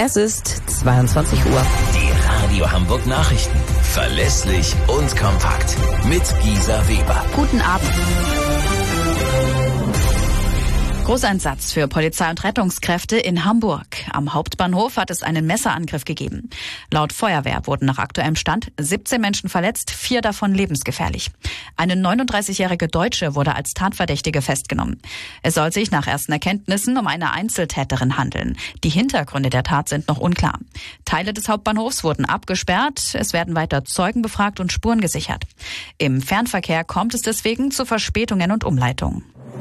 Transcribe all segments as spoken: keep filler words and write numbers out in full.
Es ist zweiundzwanzig Uhr. Die Radio Hamburg Nachrichten. Verlässlich und kompakt. Mit Gisa Weber. Guten Abend. Großeinsatz für Polizei und Rettungskräfte in Hamburg. Am Hauptbahnhof hat es einen Messerangriff gegeben. Laut Feuerwehr wurden nach aktuellem Stand siebzehn Menschen verletzt, vier davon lebensgefährlich. Eine neununddreißigjährige Deutsche wurde als Tatverdächtige festgenommen. Es soll sich nach ersten Erkenntnissen um eine Einzeltäterin handeln. Die Hintergründe der Tat sind noch unklar. Teile des Hauptbahnhofs wurden abgesperrt. Es werden weiter Zeugen befragt und Spuren gesichert. Im Fernverkehr kommt es deswegen zu Verspätungen und Umleitungen.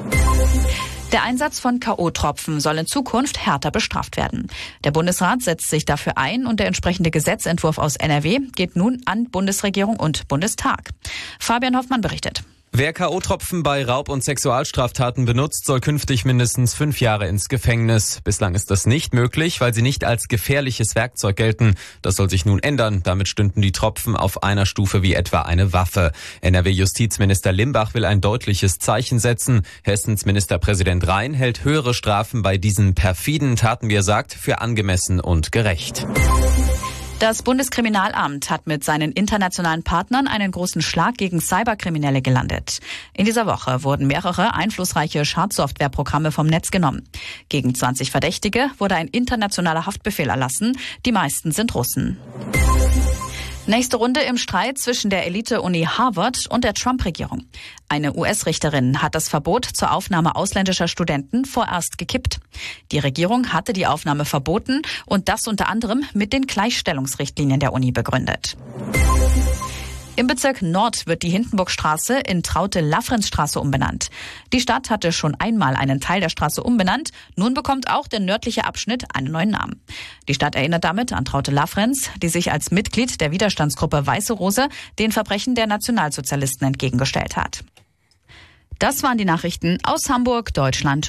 Der Einsatz von K O-Tropfen soll in Zukunft härter bestraft werden. Der Bundesrat setzt sich dafür ein und der entsprechende Gesetzentwurf aus N R W geht nun an Bundesregierung und Bundestag. Fabian Hoffmann berichtet. Wer K O-Tropfen bei Raub- und Sexualstraftaten benutzt, soll künftig mindestens fünf Jahre ins Gefängnis. Bislang ist das nicht möglich, weil sie nicht als gefährliches Werkzeug gelten. Das soll sich nun ändern. Damit stünden die Tropfen auf einer Stufe wie etwa eine Waffe. N R W-Justizminister Limbach will ein deutliches Zeichen setzen. Hessens Ministerpräsident Rhein hält höhere Strafen bei diesen perfiden Taten, wie er sagt, für angemessen und gerecht. Das Bundeskriminalamt hat mit seinen internationalen Partnern einen großen Schlag gegen Cyberkriminelle gelandet. In dieser Woche wurden mehrere einflussreiche Schadsoftwareprogramme vom Netz genommen. Gegen zwanzig Verdächtige wurde ein internationaler Haftbefehl erlassen. Die meisten sind Russen. Nächste Runde im Streit zwischen der Elite-Uni Harvard und der Trump-Regierung. Eine U S-Richterin hat das Verbot zur Aufnahme ausländischer Studenten vorerst gekippt. Die Regierung hatte die Aufnahme verboten und das unter anderem mit den Gleichstellungsrichtlinien der Uni begründet. Im Bezirk Nord wird die Hindenburgstraße in Traute-Laffrenzstraße umbenannt. Die Stadt hatte schon einmal einen Teil der Straße umbenannt. Nun bekommt auch der nördliche Abschnitt einen neuen Namen. Die Stadt erinnert damit an Traute-Laffrenz, die sich als Mitglied der Widerstandsgruppe Weiße Rose den Verbrechen der Nationalsozialisten entgegengestellt hat. Das waren die Nachrichten aus Hamburg, Deutschland